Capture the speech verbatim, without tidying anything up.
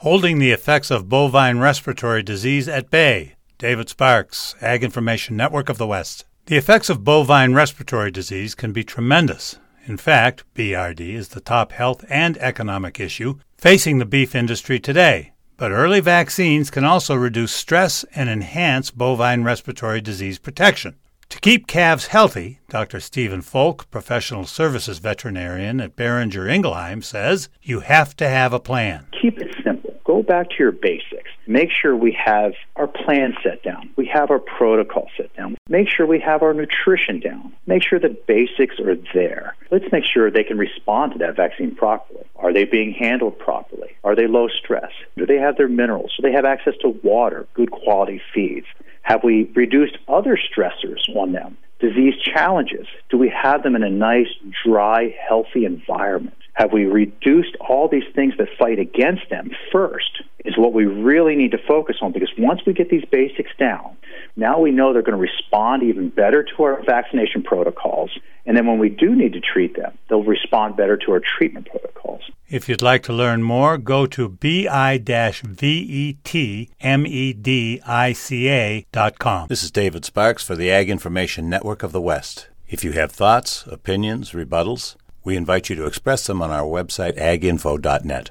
holding the effects of bovine respiratory disease at bay. David Sparks, Ag Information Network of the West. The effects of bovine respiratory disease can be tremendous. In fact, B R D is the top health and economic issue facing the beef industry today. But early vaccines can also reduce stress and enhance bovine respiratory disease protection. To keep calves healthy, Doctor Stephen Folk, professional services veterinarian at Behringer Ingelheim, says you have to have a plan. Keep it simple. Go back to your basics. Make sure we have our plan set down. We have our protocol set down. Make sure we have our nutrition down. Make sure the basics are there. Let's make sure they can respond to that vaccine properly. Are they being handled properly? Are they low stress? Do they have their minerals? Do they have access to water, good quality feeds? Have we reduced other stressors on them? Disease challenges. Do we have them in a nice, dry, healthy environment? Have we reduced all these things that fight against them first is what we really need to focus on, because once we get these basics down, now we know they're going to respond even better to our vaccination protocols. And then when we do need to treat them, they'll respond better to our treatment protocols. If you'd like to learn more, go to bi-vetmedica dot com. This is David Sparks for the Ag Information Network of the West. If you have thoughts, opinions, rebuttals, we invite you to express them on our website, ag info dot net.